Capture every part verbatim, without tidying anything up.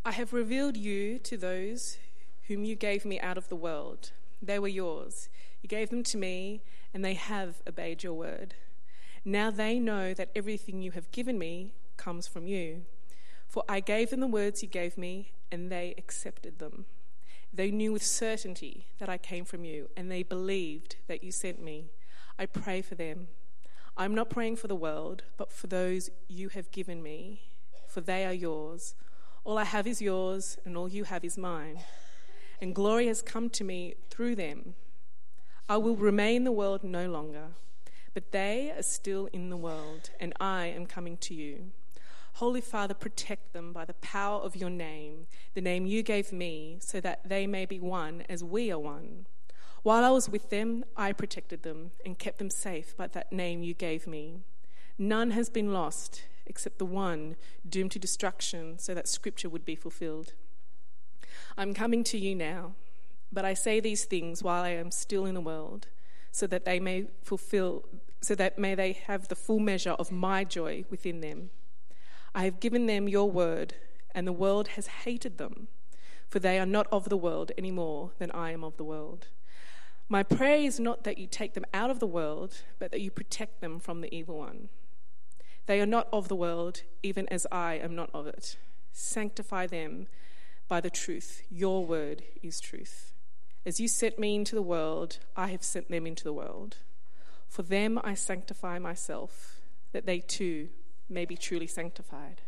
I have revealed you to those whom you gave me out of the world. They were yours. You gave them to me, and they have obeyed your word. Now they know that everything you have given me comes from you. For I gave them the words you gave me, and they accepted them. They knew with certainty that I came from you, and they believed that you sent me. I pray for them. I'm not praying for the world, but for those you have given me, for they are yours. All I have is yours, and all you have is mine. And glory has come to me through them. I will remain in the world no longer, but they are still in the world, and I am coming to you. Holy Father, protect them by the power of your name, the name you gave me, so that they may be one as we are one. While I was with them, I protected them and kept them safe by that name you gave me. None has been lost except the one doomed to destruction, so that scripture would be fulfilled. I'm coming to you now, but I say these things while I am still in the world, so that they may fulfill, so that may they have the full measure of my joy within them. I have given them your word, and the world has hated them, for they are not of the world any more than I am of the world. My prayer is not that you take them out of the world, but that you protect them from the evil one. They are not of the world, even as I am not of it. Sanctify them by the truth. Your word is truth. As you sent me into the world, I have sent them into the world. For them I sanctify myself, that they too may be truly sanctified.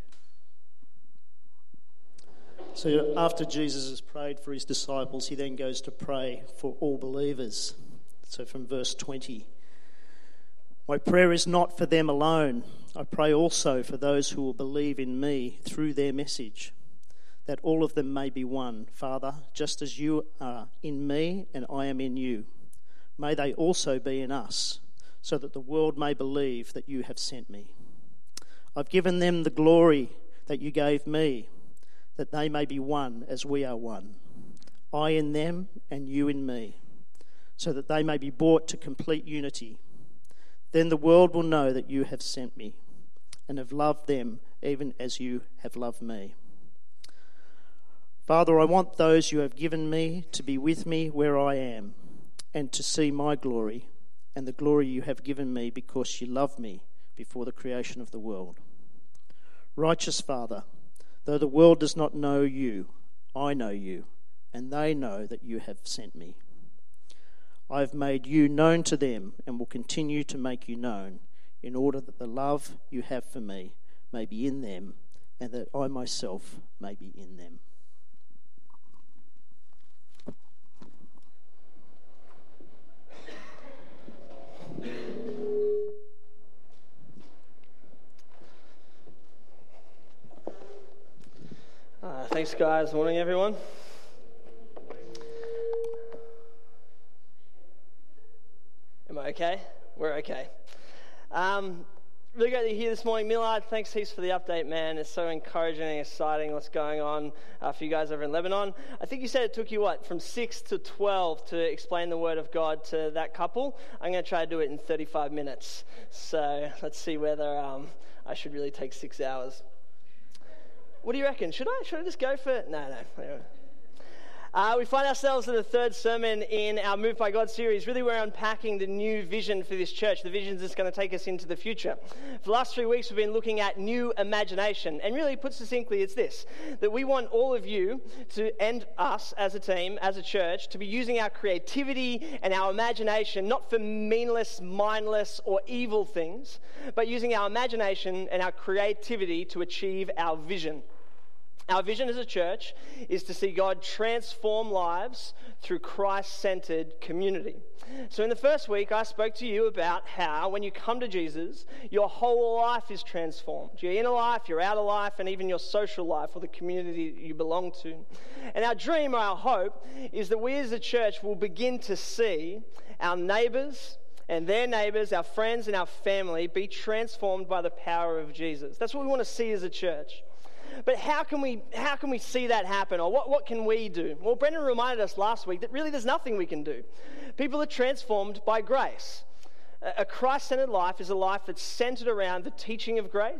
So after Jesus has prayed for his disciples, he then goes to pray for all believers. So from verse twenty, my prayer is not for them alone. I pray also for those who will believe in me through their message, that all of them may be one. Father, just as you are in me and I am in you, may they also be in us, so that the world may believe that you have sent me. I've given them the glory that you gave me, that they may be one as we are one. I in them and you in me, so that they may be brought to complete unity. Then the world will know that you have sent me and have loved them even as you have loved me. Father, I want those you have given me to be with me where I am and to see my glory and the glory you have given me because you loved me before the creation of the world. Righteous Father, though the world does not know you, I know you, and they know that you have sent me. I have made you known to them and will continue to make you known, in order that the love you have for me may be in them and that I myself may be in them. Uh, thanks, guys. Morning, everyone. Am I okay? We're okay. Um, really great to hear this morning. Millard, thanks heaps for the update, man. It's so encouraging and exciting what's going on uh, for you guys over in Lebanon. I think you said it took you, what, from six to twelve to explain the Word of God to that couple. I'm going to try to do it in thirty-five minutes. So let's see whether um, I should really take six hours. What do you reckon? Should I? Should I just go for... No, no. Uh, we find ourselves in the third sermon in our Moved by God series. Really, we're unpacking the new vision for this church, the vision that's going to take us into the future. For the last three weeks, we've been looking at new imagination. And really, put succinctly, it's this, that we want all of you to, and us as a team, as a church, to be using our creativity and our imagination, not for meaningless, mindless, or evil things, but using our imagination and our creativity to achieve our vision. Our vision as a church is to see God transform lives through Christ-centered community. So in the first week, I spoke to you about how when you come to Jesus, your whole life is transformed. Your inner life, your outer life, and even your social life or the community you belong to. And our dream, or our hope, is that we as a church will begin to see our neighbours and their neighbours, our friends and our family be transformed by the power of Jesus. That's what we want to see as a church. But how can we how can we see that happen? Or what, what can we do? Well, Brendan reminded us last week that really there's nothing we can do. People are transformed by grace. A Christ-centered life is a life that's centered around the teaching of grace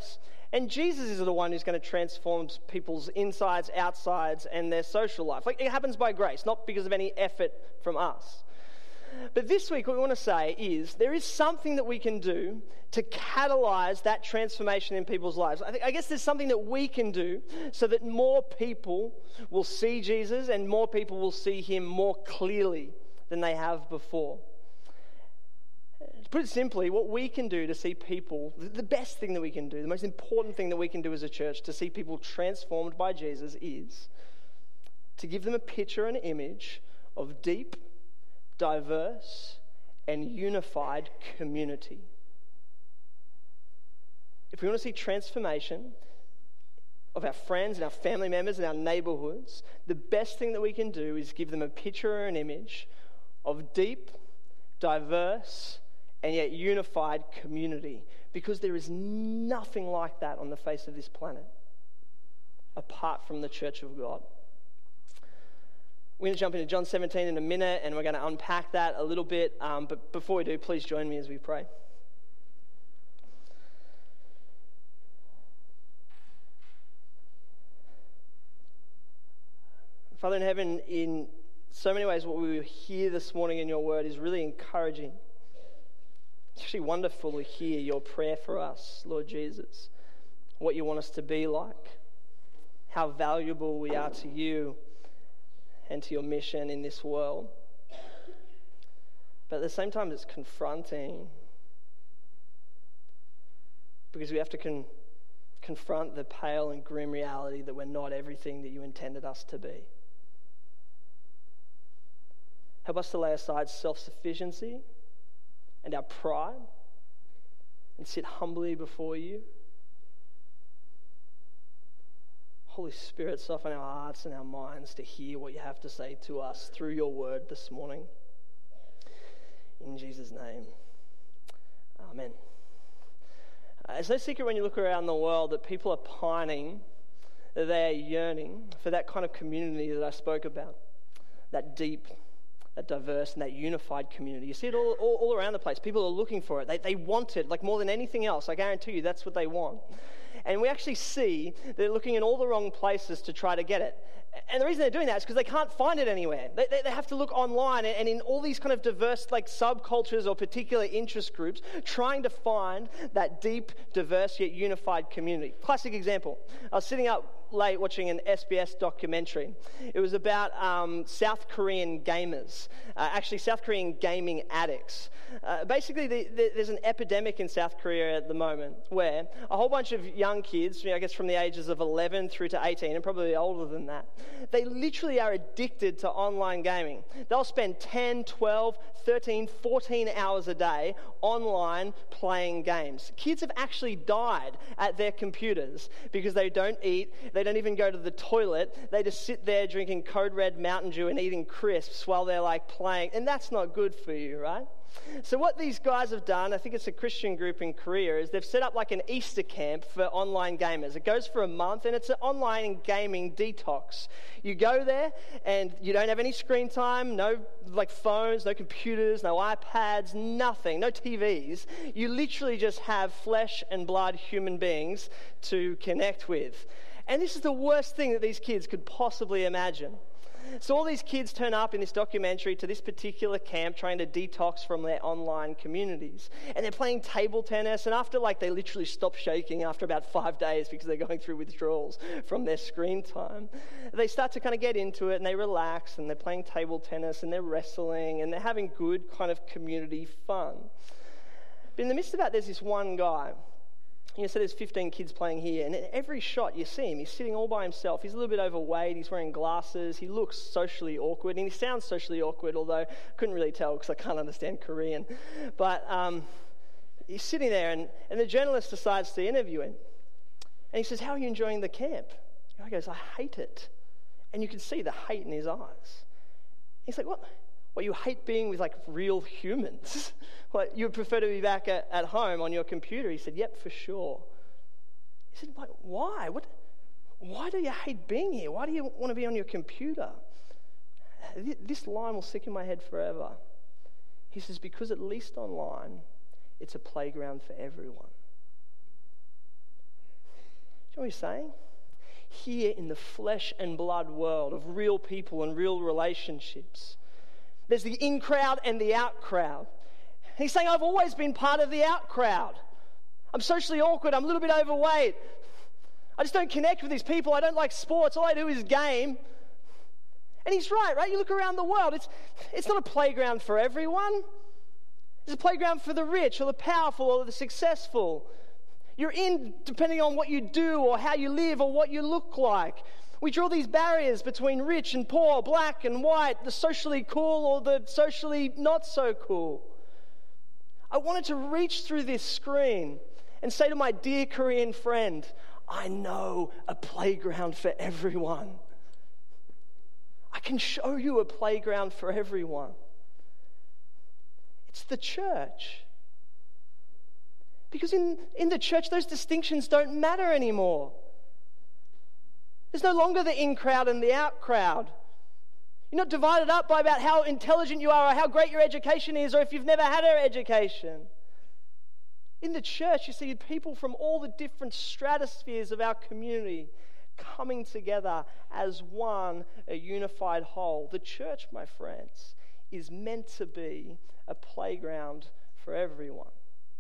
And Jesus is the one who's going to transform people's insides, outsides, and their social life. Like, it happens by grace, not because of any effort from us. But this week, what we want to say is there is something that we can do to catalyze that transformation in people's lives. I, think, I guess there's something that we can do so that more people will see Jesus and more people will see him more clearly than they have before. To put it simply, what we can do to see people, the best thing that we can do, the most important thing that we can do as a church to see people transformed by Jesus is to give them a picture and image of deep, diverse, and unified community. If we want to see transformation of our friends and our family members and our neighborhoods, the best thing that we can do is give them a picture or an image of deep, diverse, and yet unified community, because there is nothing like that on the face of this planet apart from the church of God. We're going to jump into John seventeen in a minute, and we're going to unpack that a little bit, um, but before we do, please join me as we pray. Father in heaven, in so many ways what we hear this morning in your word is really encouraging. It's actually wonderful to hear your prayer for us, Lord Jesus, what you want us to be like, how valuable we are to you and to your mission in this world. But at the same time, it's confronting, because we have to con- confront the pale and grim reality that we're not everything that you intended us to be. Help us to lay aside self-sufficiency and our pride and sit humbly before you. Holy Spirit, soften our hearts and our minds to hear what you have to say to us through your word this morning. In Jesus' name, amen. Uh, it's no secret when you look around the world that people are pining, that they are yearning for that kind of community that I spoke about, that deep, that diverse, and that unified community. You see it all, all, all around the place. People are looking for it. They, they want it, like more than anything else. I guarantee you that's what they want. And we actually see they're looking in all the wrong places to try to get it. And the reason they're doing that is because they can't find it anywhere. They, they, they have to look online and, and in all these kind of diverse like subcultures or particular interest groups, trying to find that deep, diverse yet unified community. Classic example. I was sitting up late watching an S B S documentary. It was about um, South Korean gamers, uh, actually South Korean gaming addicts. Uh, basically, the, the, there's an epidemic in South Korea at the moment where a whole bunch of young kids, you know, I guess from the ages of eleven through to eighteen, and probably older than that, they literally are addicted to online gaming. They'll spend ten, twelve, thirteen, fourteen hours a day online playing games. Kids have actually died at their computers because they don't eat, they don't even go to the toilet, they just sit there drinking Code Red Mountain Dew and eating crisps while they're like playing, and that's not good for you, right? So what these guys have done, I think it's a Christian group in Korea, is they've set up like an Easter camp for online gamers. It goes for a month, and it's an online gaming detox. You go there, and you don't have any screen time, no like phones, no computers, no iPads, nothing, no T Vs. You literally just have flesh and blood human beings to connect with. And this is the worst thing that these kids could possibly imagine. So all these kids turn up in this documentary to this particular camp trying to detox from their online communities. And they're playing table tennis, and after like they literally stop shaking after about five days because they're going through withdrawals from their screen time, they start to kind of get into it and they relax and they're playing table tennis and they're wrestling and they're having good kind of community fun. But in the midst of that, there's this one guy. You know, so there's fifteen kids playing here, and in every shot you see him, he's sitting all by himself. He's a little bit overweight, he's wearing glasses, he looks socially awkward, and he sounds socially awkward, although I couldn't really tell because I can't understand Korean. But um, he's sitting there, and, and the journalist decides to interview him. And he says, "How are you enjoying the camp?" The guy goes, "I hate it." And you can see the hate in his eyes. He's like, what? What, you hate being with like real humans? Like, you would prefer to be back at, at home on your computer? He said, "Yep, for sure." He said, "Why? What? Why do you hate being here? Why do you want to be on your computer?" This line will stick in my head forever. He says, "Because at least online, it's a playground for everyone." what he's saying? Here in the flesh and blood world of real people and real relationships, there's the in crowd and the out crowd. And he's saying, I've always been part of the out crowd. I'm socially awkward. I'm a little bit overweight. I just don't connect with these people. I don't like sports. All I do is game. And he's right, right? You look around the world. It's, it's not a playground for everyone. It's a playground for the rich or the powerful or the successful. You're in depending on what you do or how you live or what you look like. We draw these barriers between rich and poor, black and white, the socially cool or the socially not so cool. I wanted to reach through this screen and say to my dear Korean friend, I know a playground for everyone. I can show you a playground for everyone. It's the church. Because in, in the church, those distinctions don't matter anymore. There's no longer the in crowd and the out crowd. You're not divided up by about how intelligent you are or how great your education is or if you've never had an education. In the church, you see people from all the different stratospheres of our community coming together as one, a unified whole. The church, my friends, is meant to be a playground for everyone.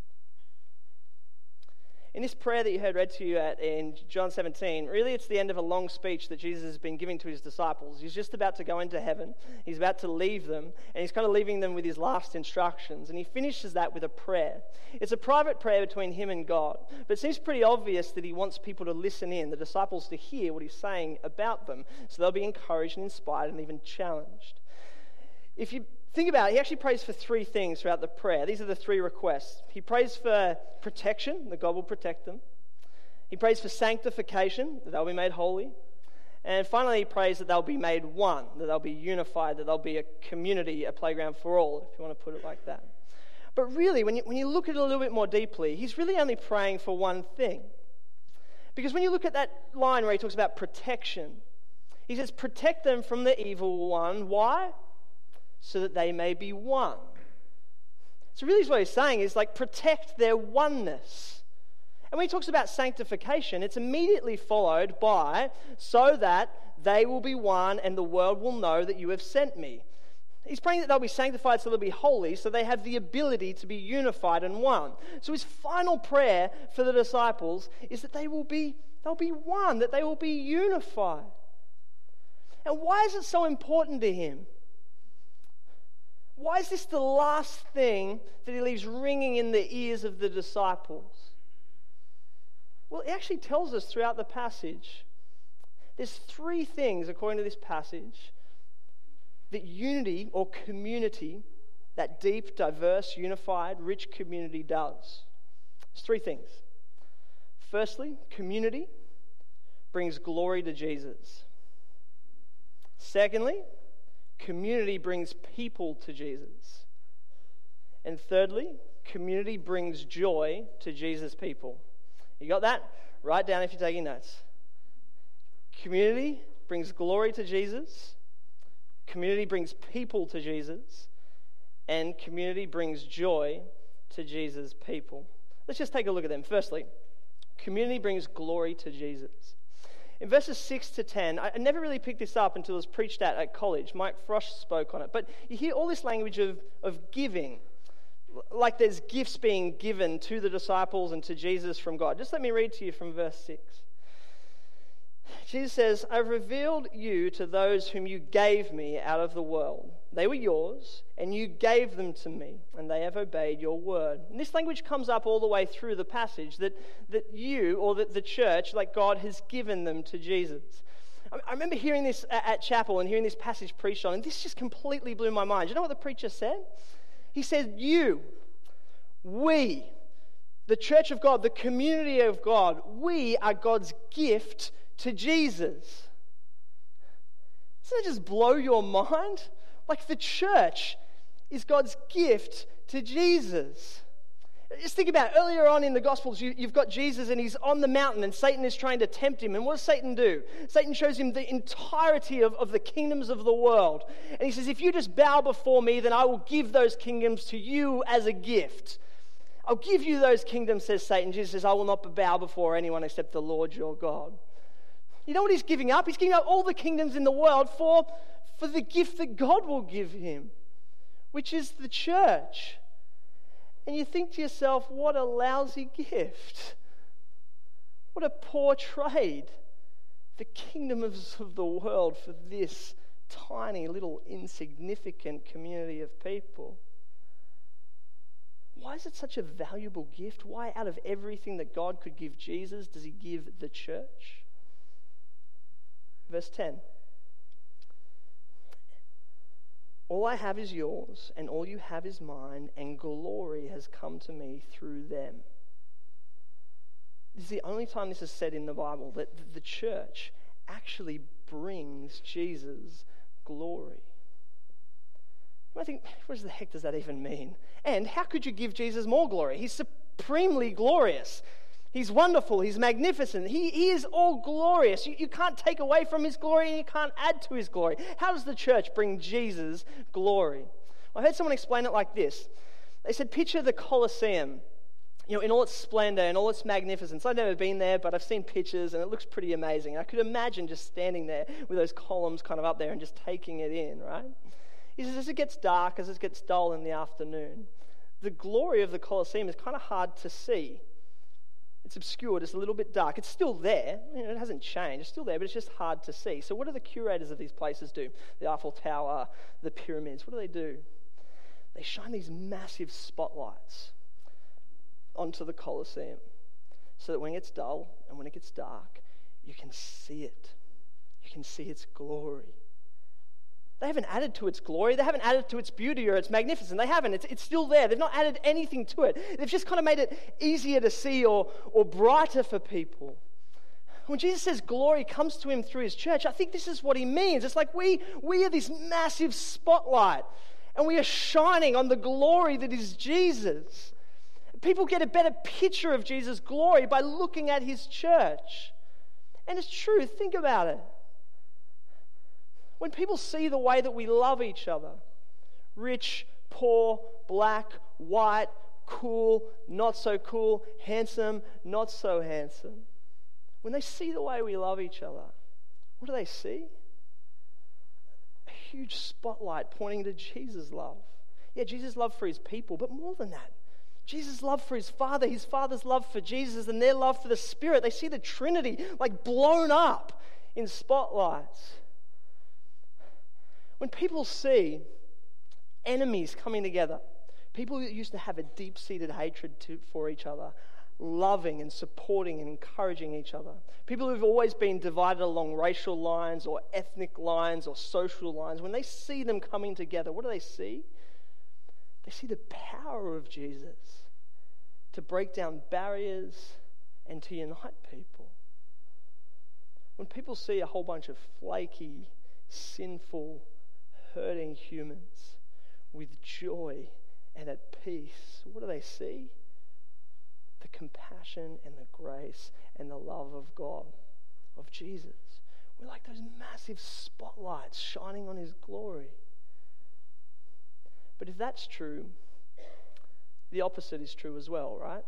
In this prayer that you heard read to you at, in John seventeen, really it's the end of a long speech that Jesus has been giving to his disciples. He's just about to go into heaven. He's about to leave them, and he's kind of leaving them with his last instructions. And he finishes that with a prayer. It's a private prayer between him and God, but it seems pretty obvious that he wants people to listen in, the disciples to hear what he's saying about them, so they'll be encouraged and inspired and even challenged. If you think about it, he actually prays for three things throughout the prayer. These are the three requests. He prays for protection, that God will protect them. He prays for sanctification, that they'll be made holy. And finally, he prays that they'll be made one, that they'll be unified, that they'll be a community, a playground for all, if you want to put it like that. But really, when you, when you look at it a little bit more deeply, he's really only praying for one thing. Because when you look at that line where he talks about protection, he says, protect them from the evil one. Why? So that they may be one. So really what he's saying is like protect their oneness. And when he talks about sanctification, it's immediately followed by so that they will be one and the world will know that you have sent me. He's praying that they'll be sanctified so they'll be holy, so they have the ability to be unified and one. So his final prayer for the disciples is that they will be, they'll be one, that they will be unified. And why is it so important to him? Why is this the last thing that he leaves ringing in the ears of the disciples? Well, it actually tells us throughout the passage. There's three things, according to this passage, that unity or community, that deep, diverse, unified, rich community does. There's three things. Firstly, community brings glory to Jesus. Secondly, community brings people to Jesus. And thirdly, community brings joy to Jesus' people. You got that? Write down if you're taking notes. Community brings glory to Jesus. Community brings people to Jesus. And community brings joy to Jesus' people. Let's just take a look at them. Firstly, community brings glory to Jesus. In verses six to ten, I never really picked this up until it was preached at at college. Mike Frost spoke on it. But you hear all this language of, of giving, like there's gifts being given to the disciples and to Jesus from God. Just let me read to you from verse six. Jesus says, I've revealed you to those whom you gave me out of the world. They were yours, and you gave them to me, and they have obeyed your word. And this language comes up all the way through the passage, that, that you, or that the church, like God, has given them to Jesus. I, I remember hearing this at, at chapel and hearing this passage preached on, and this just completely blew my mind. You know what the preacher said? He said, you, we, the church of God, the community of God, we are God's gift to Jesus. Doesn't that just blow your mind? Like the church is God's gift to Jesus. Just think about it. Earlier on in the Gospels, you, you've got Jesus and he's on the mountain and Satan is trying to tempt him. And what does Satan do? Satan shows him the entirety of, of the kingdoms of the world. And he says, if you just bow before me, then I will give those kingdoms to you as a gift. I'll give you those kingdoms, says Satan. Jesus says, I will not bow before anyone except the Lord your God. You know what he's giving up? He's giving up all the kingdoms in the world for, for the gift that God will give him, which is the church. And you think to yourself, what a lousy gift. What a poor trade. The kingdom of, of the world for this tiny little insignificant community of people. Why is it such a valuable gift? Why, out of everything that God could give Jesus, does he give the church? Verse ten. All I have is yours, and all you have is mine, and glory has come to me through them. This is the only time this is said in the Bible, that the church actually brings Jesus glory. I think, what the heck does that even mean? And how could you give Jesus more glory? He's supremely glorious. He's wonderful. He's magnificent. He, he is all glorious. You, you can't take away from his glory, and you can't add to his glory. How does the church bring Jesus glory? I heard someone explain it like this. They said, picture the Colosseum, you know, in all its splendor and all its magnificence. I've never been there, but I've seen pictures, and it looks pretty amazing. I could imagine just standing there with those columns kind of up there and just taking it in, right? He says, as it gets dark, as it gets dull in the afternoon, the glory of the Colosseum is kind of hard to see. It's obscured, it's a little bit dark. It's still there, you know, it hasn't changed, it's still there, but it's just hard to see. So what do the curators of these places do? The Eiffel Tower, the pyramids, what do they do? They shine these massive spotlights onto the Colosseum so that when it gets dull and when it gets dark, you can see it. You can see its glory. They haven't added to its glory. They haven't added to its beauty or its magnificence. They haven't. It's, it's still there. They've not added anything to it. They've just kind of made it easier to see or, or brighter for people. When Jesus says glory comes to him through his church, I think this is what he means. It's like we, we are this massive spotlight, and we are shining on the glory that is Jesus. People get a better picture of Jesus' glory by looking at his church. And it's true. Think about it. When people see the way that we love each other, rich, poor, black, white, cool, not so cool, handsome, not so handsome, when they see the way we love each other, what do they see? A huge spotlight pointing to Jesus' love. Yeah, Jesus' love for his people, but more than that, Jesus' love for his Father, his Father's love for Jesus, and their love for the Spirit. They see the Trinity like blown up in spotlights. When people see enemies coming together, people who used to have a deep-seated hatred to, for each other, loving and supporting and encouraging each other, people who've always been divided along racial lines or ethnic lines or social lines, when they see them coming together, what do they see? They see the power of Jesus to break down barriers and to unite people. When people see a whole bunch of flaky, sinful, hurting humans with joy and at peace, what do they see? The compassion and the grace and the love of God, of Jesus. We're like those massive spotlights shining on his glory. But if that's true, the opposite is true as well, right?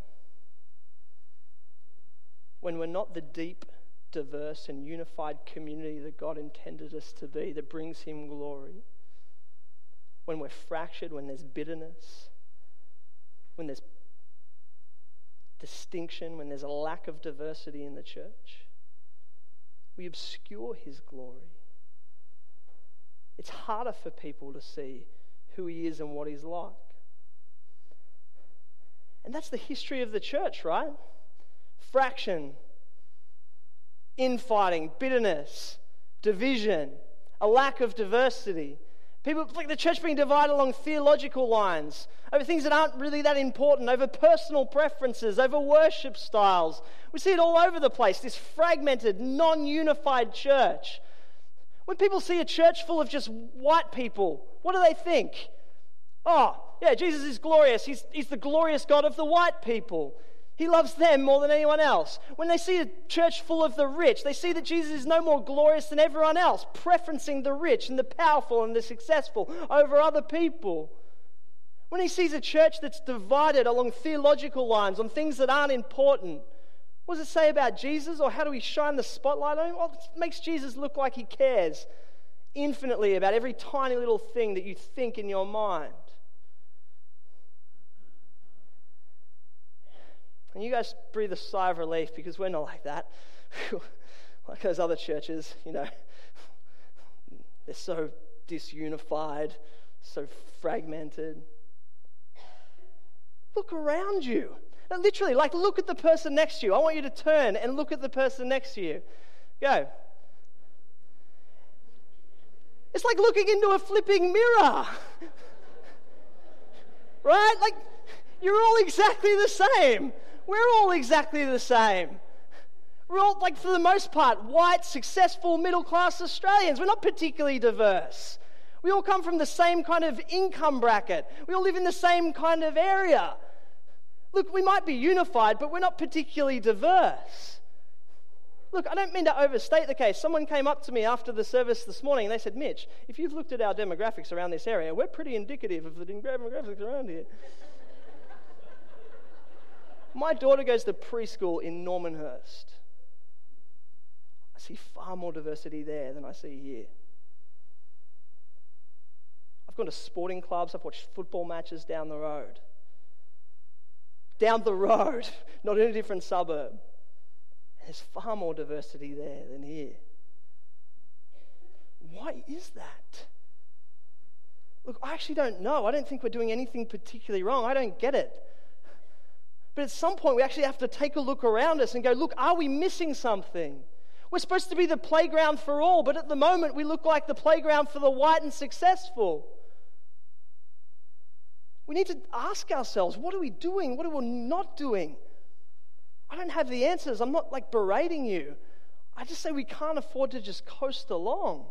When we're not the deep, diverse and unified community that God intended us to be, that brings him glory, when we're fractured, when there's bitterness, when there's distinction, when there's a lack of diversity in the church, we obscure his glory. It's harder for people to see who he is and what he's like. And that's the history of the church, right? Fraction, infighting, bitterness, division, a lack of diversity. People, like the church being divided along theological lines, over things that aren't really that important, over personal preferences, over worship styles. We see it all over the place, this fragmented, non-unified church. When people see a church full of just white people, what do they think? Oh, yeah, Jesus is glorious. He's, he's the glorious God of the white people. He loves them more than anyone else. When they see a church full of the rich, they see that Jesus is no more glorious than everyone else, preferencing the rich and the powerful and the successful over other people. When he sees a church that's divided along theological lines on things that aren't important, what does it say about Jesus, or how do we shine the spotlight on him? Well, it makes Jesus look like he cares infinitely about every tiny little thing that you think in your mind. And you guys breathe a sigh of relief, because we're not like that. Like those other churches, you know, they're so disunified, so fragmented. Look around you. Now, literally, like, look at the person next to you. I want you to turn and look at the person next to you. Go. It's like looking into a flipping mirror. Right? Like, you're all exactly the same. We're all exactly the same. We're all, like, for the most part, white, successful, middle-class Australians. We're not particularly diverse. We all come from the same kind of income bracket. We all live in the same kind of area. Look, we might be unified, but we're not particularly diverse. Look, I don't mean to overstate the case. Someone came up to me after the service this morning and they said, Mitch, if you've looked at our demographics around this area, we're pretty indicative of the demographics around here. My daughter goes to preschool in Normanhurst. I see far more diversity there than I see here. I've gone to sporting clubs. I've watched football matches down the road. Down the road, not in a different suburb. There's far more diversity there than here. Why is that? Look, I actually don't know. I don't think we're doing anything particularly wrong. I don't get it. But at some point, we actually have to take a look around us and go, look, are we missing something? We're supposed to be the playground for all, but at the moment, we look like the playground for the white and successful. We need to ask ourselves, what are we doing? What are we not doing? I don't have the answers. I'm not like berating you. I just say we can't afford to just coast along.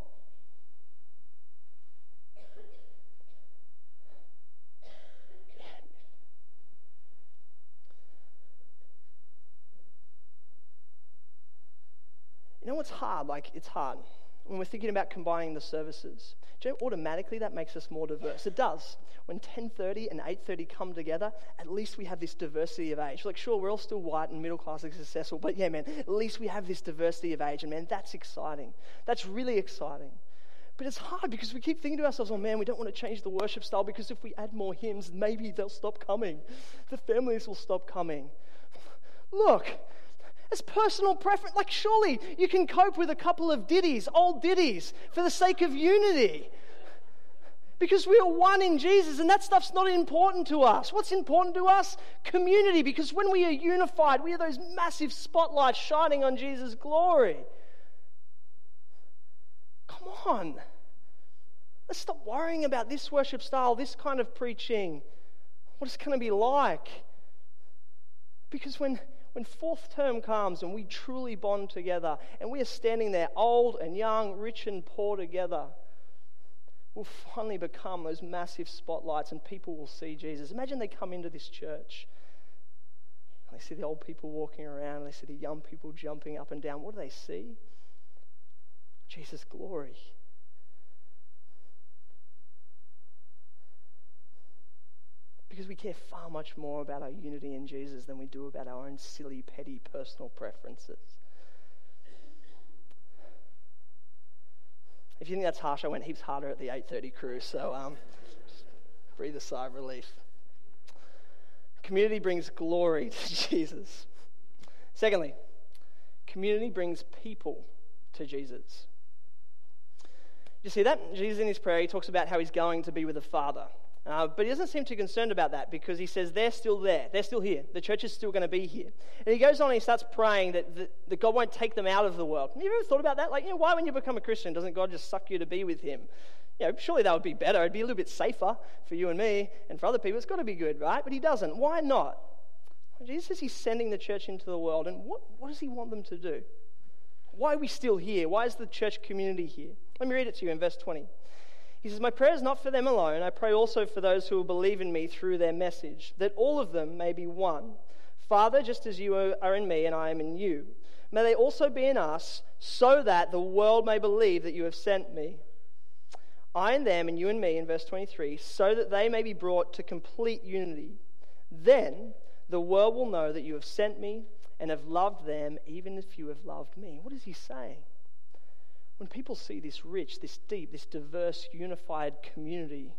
You know what's hard? Like, it's hard. When we're thinking about combining the services, do you know, automatically that makes us more diverse. It does. When ten thirty and eight thirty come together, at least we have this diversity of age. Like, sure, we're all still white and middle class and successful, but yeah, man, at least we have this diversity of age, and man, that's exciting. That's really exciting. But it's hard because we keep thinking to ourselves, oh man, we don't want to change the worship style because if we add more hymns, maybe they'll stop coming. The families will stop coming. Look, it's personal preference. Like, surely you can cope with a couple of ditties, old ditties, for the sake of unity. Because we are one in Jesus, and that stuff's not important to us. What's important to us? Community. Because when we are unified, we are those massive spotlights shining on Jesus' glory. Come on. Let's stop worrying about this worship style, this kind of preaching, what it's going to be like. Because when... When fourth term comes and we truly bond together and we are standing there old and young, rich and poor together, we'll finally become those massive spotlights and people will see Jesus. Imagine they come into this church and they see the old people walking around and they see the young people jumping up and down. What do they see? Jesus' glory. Because we care far much more about our unity in Jesus than we do about our own silly, petty, personal preferences. If you think that's harsh, I went heaps harder at the eight thirty crew, so um, just breathe a sigh of relief. Community brings glory to Jesus. Secondly, community brings people to Jesus. You see that? Jesus in his prayer, he talks about how he's going to be with the Father. Uh, but he doesn't seem too concerned about that because he says they're still there. They're still here. The church is still going to be here. And he goes on and he starts praying that, that, that God won't take them out of the world. Have you ever thought about that? Like, you know, why when you become a Christian, doesn't God just suck you to be with him? You know, surely that would be better. It'd be a little bit safer for you and me and for other people. It's got to be good, right? But he doesn't. Why not? Jesus says he's sending the church into the world. And what, what does he want them to do? Why are we still here? Why is the church community here? Let me read it to you in verse twenty. He says, my prayer is not for them alone. I pray also for those who will believe in me through their message, that all of them may be one. Father, just as you are in me and I am in you, may they also be in us, so that the world may believe that you have sent me. I and them and you and me in verse twenty-three, so that they may be brought to complete unity. Then the world will know that you have sent me and have loved them even as you have loved me. What is he saying? When people see this rich, this deep, this diverse, unified community,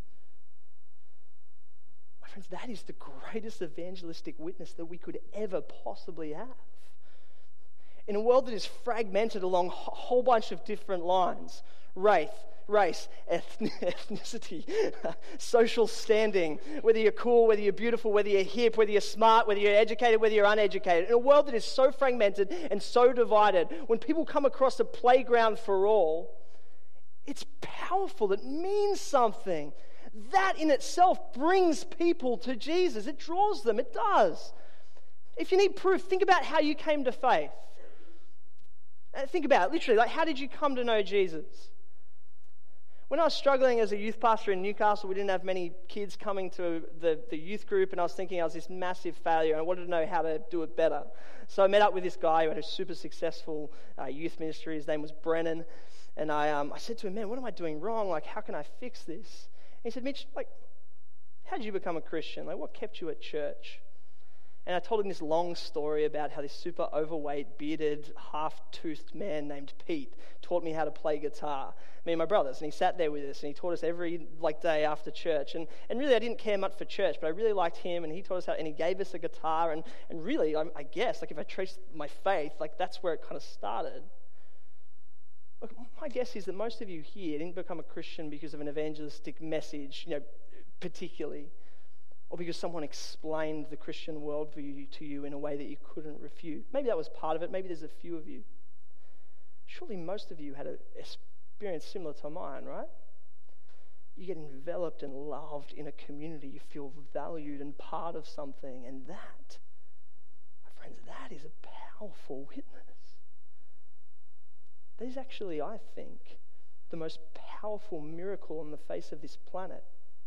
my friends, that is the greatest evangelistic witness that we could ever possibly have. In a world that is fragmented along a whole bunch of different lines, race, race, ethnicity, social standing, whether you're cool, whether you're beautiful, whether you're hip, whether you're smart, whether you're educated, whether you're uneducated. In a world that is so fragmented and so divided, when people come across a playground for all, it's powerful. It means something. That in itself brings people to Jesus. It draws them. It does. If you need proof, think about how you came to faith. Think about it, literally, like how did you come to know Jesus? When I was struggling as a youth pastor in Newcastle, we didn't have many kids coming to the, the youth group, and I was thinking I was this massive failure, and I wanted to know how to do it better. So I met up with this guy who had a super successful uh, youth ministry. His name was Brennan, and I um, I said to him, man, what am I doing wrong? Like, how can I fix this? And he said, Mitch, like, how did you become a Christian? Like, what kept you at church? And I told him this long story about how this super overweight, bearded, half-toothed man named Pete taught me how to play guitar, me and my brothers. And he sat there with us, and he taught us every like day after church. And and really, I didn't care much for church, but I really liked him, and he taught us how, and he gave us a guitar. And, and really, I, I guess, like if I trace my faith, like that's where it kind of started. Look, my guess is that most of you here didn't become a Christian because of an evangelistic message, you know, particularly, or because someone explained the Christian worldview to you in a way that you couldn't refute. Maybe that was part of it. Maybe there's a few of you. Surely most of you had an experience similar to mine, right? You get enveloped and loved in a community. You feel valued and part of something. And that, my friends, that is a powerful witness. That is actually, I think, the most powerful miracle on the face of this planet.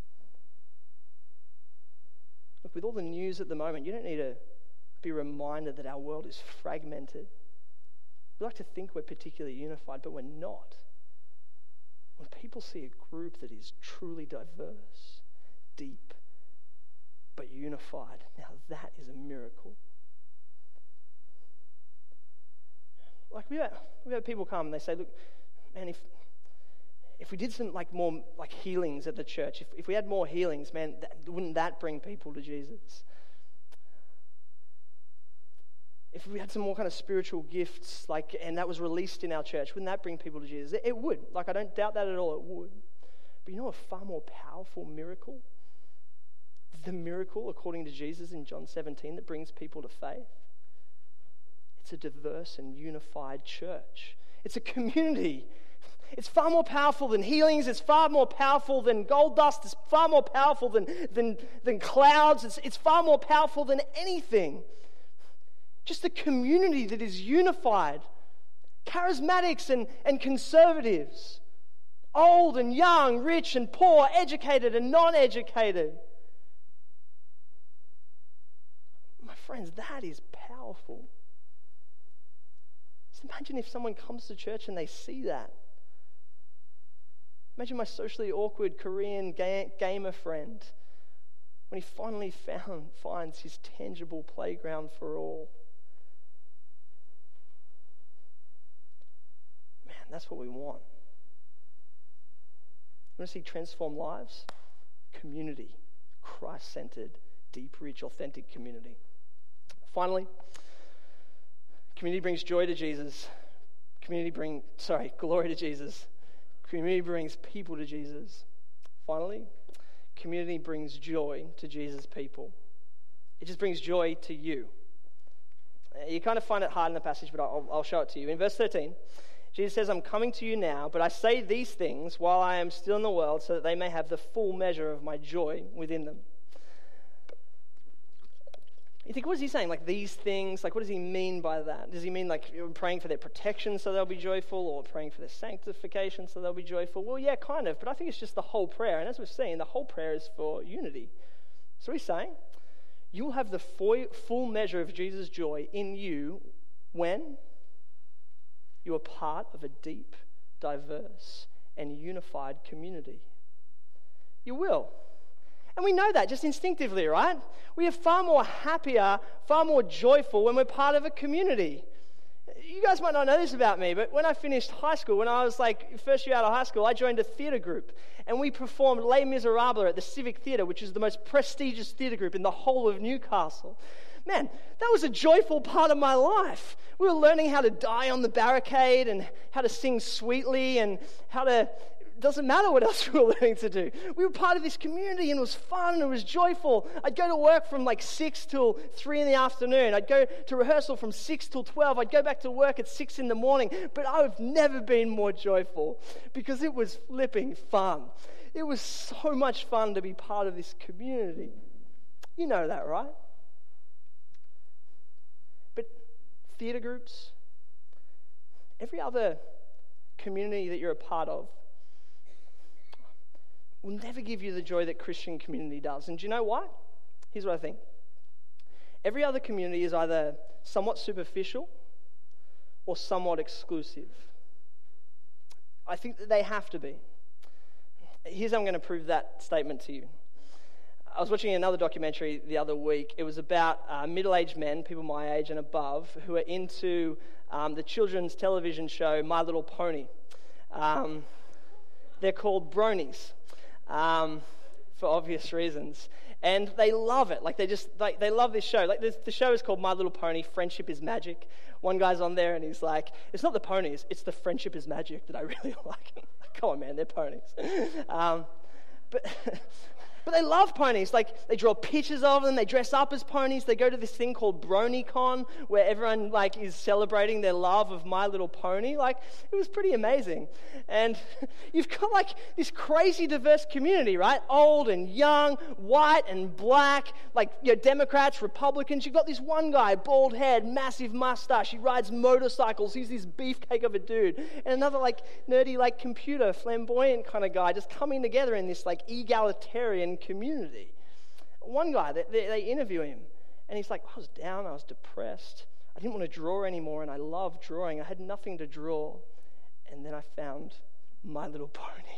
Look, with all the news at the moment, you don't need to be reminded that our world is fragmented. We like to think we're particularly unified, but we're not. When people see a group that is truly diverse, deep, but unified, now that is a miracle. Like we have, we have people come and they say, look, man, if if we did some like more like healings at the church, if, if we had more healings, man, that, wouldn't that bring people to Jesus? If we had some more kind of spiritual gifts, like, and that was released in our church, wouldn't that bring people to Jesus? It, it would. Like, I don't doubt that at all. It would. But you know a far more powerful miracle? The miracle, according to Jesus in John seventeen, that brings people to faith. It's a diverse and unified church. It's a community. It's far more powerful than healings. It's far more powerful than gold dust. It's far more powerful than, than, than clouds. It's, it's far more powerful than anything. Just a community that is unified. Charismatics and, and conservatives. Old and young, rich and poor, educated and non-educated. My friends, that is powerful. Just imagine if someone comes to church and they see that. Imagine my socially awkward Korean ga- gamer friend when he finally found finds his tangible playground for all. Man, that's what we want. You want to see transform lives? Community. Christ-centered, deep, rich, authentic community. Finally, community brings joy to Jesus. Community bring, sorry, glory to Jesus. Community brings people to Jesus. Finally, community brings joy to Jesus' people. It just brings joy to you. You kind of find it hard in the passage, but I'll, I'll show it to you. In verse thirteen, Jesus says, I'm coming to you now, but I say these things while I am still in the world so that they may have the full measure of my joy within them. You think, what is he saying? Like these things, like what does he mean by that? Does he mean like praying for their protection so they'll be joyful, or praying for their sanctification so they'll be joyful? Well, yeah, kind of, but I think it's just the whole prayer. And as we've seen, the whole prayer is for unity. So he's saying, you'll have the full measure of Jesus' joy in you when you are part of a deep, diverse, and unified community. You will. And we know that just instinctively, right? We are far more happier, far more joyful when we're part of a community. You guys might not know this about me, but when I finished high school, when I was like first year out of high school, I joined a theatre group, and we performed Les Miserables at the Civic Theatre, which is the most prestigious theatre group in the whole of Newcastle. Man, that was a joyful part of my life. We were learning how to die on the barricade and how to sing sweetly and how to... Doesn't matter what else we were learning to do. We were part of this community, and it was fun and it was joyful. I'd go to work from like six till three in the afternoon. I'd go to rehearsal from six till twelve. I'd go back to work at six in the morning. But I've never been more joyful because it was flipping fun. It was so much fun to be part of this community. You know that, right? But theatre groups, every other community that you're a part of, will never give you the joy that Christian community does. And do you know what? Here's what I think. Every other community is either somewhat superficial or somewhat exclusive. I think that they have to be. Here's how I'm going to prove that statement to you. I was watching another documentary the other week. It was about uh, middle-aged men, people my age and above, who are into um, the children's television show My Little Pony. Um, they're called bronies. Um, for obvious reasons, and they love it. Like they just, like they love this show. Like this, the show is called My Little Pony: Friendship is Magic. One guy's on there, and he's like, "It's not the ponies; it's the friendship is magic that I really like." Come on, man, they're ponies. Um, but. But they love ponies. Like, they draw pictures of them. They dress up as ponies. They go to this thing called BronyCon, where everyone, like, is celebrating their love of My Little Pony. Like, it was pretty amazing. And you've got, like, this crazy diverse community, right? Old and young, white and black, like, you know, Democrats, Republicans. You've got this one guy, bald head, massive mustache. He rides motorcycles. He's this beefcake of a dude. And another, like, nerdy, like, computer, flamboyant kind of guy just coming together in this, like, egalitarian community. One guy, they, they, they interview him, and he's like, I was down, I was depressed, I didn't want to draw anymore, and I loved drawing. I had nothing to draw, and then I found My Little Pony.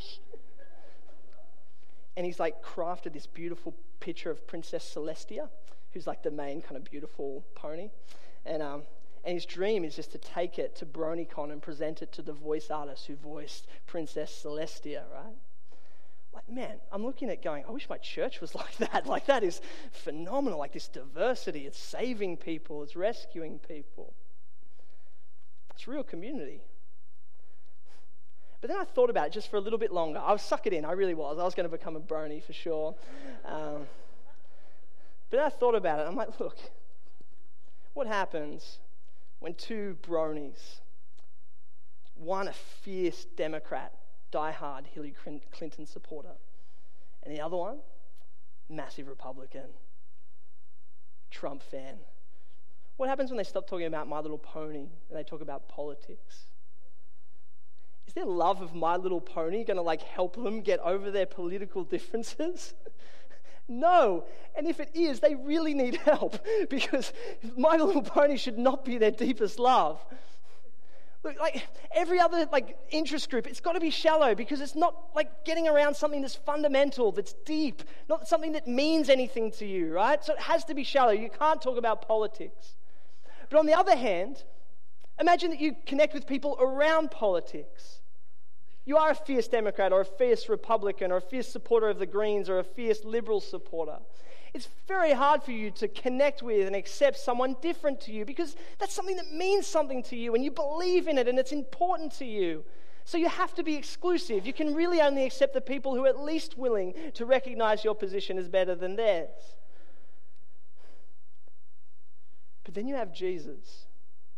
And he's like crafted this beautiful picture of Princess Celestia, who's like the main kind of beautiful pony, and um and his dream is just to take it to BronyCon and present it to the voice artist who voiced Princess Celestia, right? Like, man, I'm looking at going, I wish my church was like that. Like, that is phenomenal. Like, this diversity, it's saving people, it's rescuing people. It's real community. But then I thought about it just for a little bit longer. I was suck it in, I really was. I was going to become a brony for sure. Um, but then I thought about it. I'm like, look, what happens when two bronies, one a fierce Democrat, die-hard Hillary Clinton supporter, and the other one, massive Republican, Trump fan. What happens when they stop talking about My Little Pony and they talk about politics? Is their love of My Little Pony going to like help them get over their political differences? No. And if it is, they really need help, because My Little Pony should not be their deepest love. Look, like every other like interest group, it's got to be shallow, because it's not like getting around something that's fundamental, that's deep, not something that means anything to you, right? So it has to be shallow. You can't talk about politics. But on the other hand, imagine that you connect with people around politics. You are a fierce Democrat or a fierce Republican or a fierce supporter of the Greens or a fierce Liberal supporter. It's very hard for you to connect with and accept someone different to you, because that's something that means something to you and you believe in it and it's important to you. So you have to be exclusive. You can really only accept the people who are at least willing to recognize your position as better than theirs. But then you have Jesus.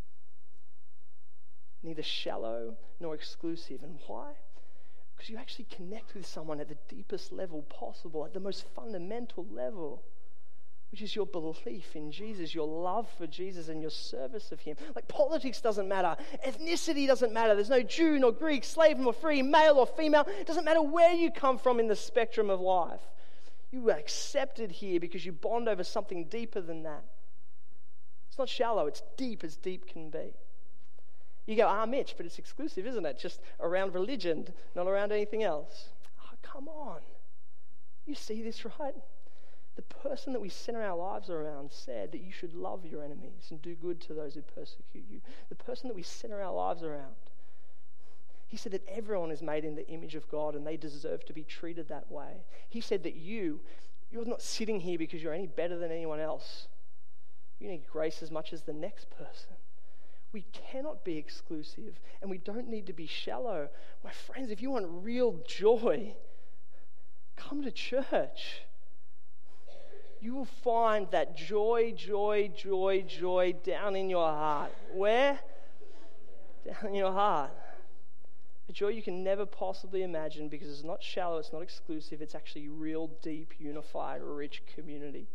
Neither shallow nor exclusive. And why? Because you actually connect with someone at the deepest level possible, at the most fundamental level, which is your belief in Jesus, your love for Jesus and your service of him. Like, politics doesn't matter. Ethnicity doesn't matter. There's no Jew nor Greek, slave nor free, male or female. It doesn't matter where you come from in the spectrum of life. You are accepted here because you bond over something deeper than that. It's not shallow. It's deep as deep can be. You go, ah, Mitch, but it's exclusive, isn't it? Just around religion, not around anything else. Oh, come on. You see this, right? The person that we center our lives around said that you should love your enemies and do good to those who persecute you. The person that we center our lives around, he said that everyone is made in the image of God and they deserve to be treated that way. He said that you, you're not sitting here because you're any better than anyone else. You need grace as much as the next person. We cannot be exclusive and we don't need to be shallow. My friends, if you want real joy, come to church. You will find that joy, joy, joy, joy down in your heart. Where? Down in your heart. A joy you can never possibly imagine because it's not shallow, it's not exclusive, it's actually real, deep, unified, rich community.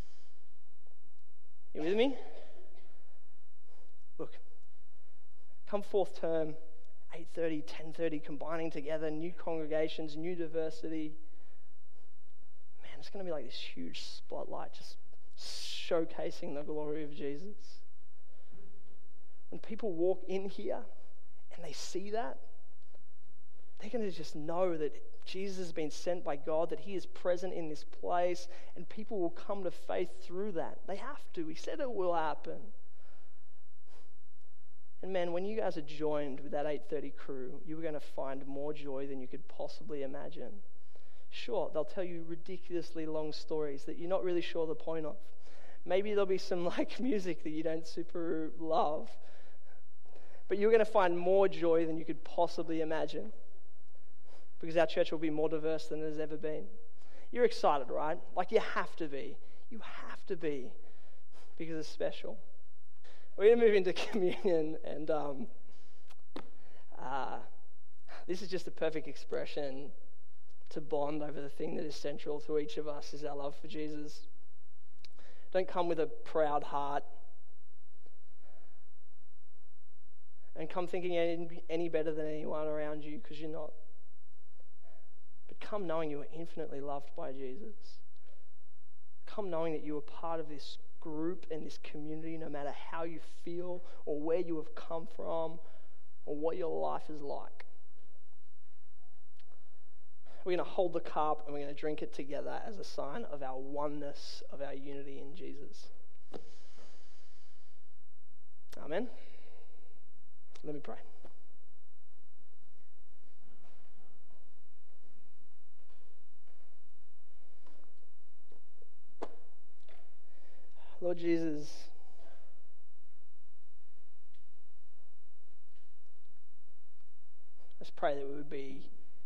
You with me? Look, come fourth term, eight thirty, ten thirty, combining together, new congregations, new diversity. Man, it's going to be like this huge spotlight just showcasing the glory of Jesus. When people walk in here and they see that, they're going to just know that Jesus has been sent by God, that he is present in this place, and people will come to faith through that. They have to. He said it will happen. And man, when you guys are joined with that eight thirty crew, you're going to find more joy than you could possibly imagine. Sure, they'll tell you ridiculously long stories that you're not really sure the point of. Maybe there'll be some like music that you don't super love. But you're going to find more joy than you could possibly imagine. Because our church will be more diverse than it has ever been. You're excited, right? Like you have to be. You have to be. Because it's special. We're going to move into communion, and um, uh, this is just a perfect expression to bond over the thing that is central to each of us, is our love for Jesus. Don't come with a proud heart and come thinking any, any better than anyone around you, because you're not. But come knowing you are infinitely loved by Jesus. Come knowing that you are part of this group and this community, no matter how you feel or where you have come from or what your life is like. We're going to hold the cup and we're going to drink it together as a sign of our oneness, of our unity in Jesus. Amen. Let me pray. Lord Jesus, let's pray that we would be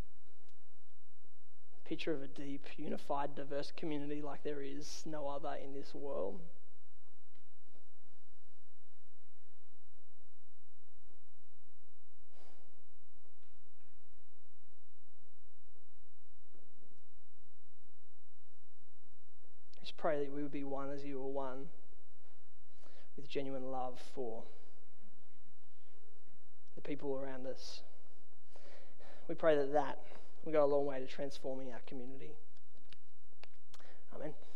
a picture of a deep, unified, diverse community like there is no other in this world. Just pray that we would be one as you are one, with genuine love for the people around us. We pray that that will go a long way to transforming our community. Amen.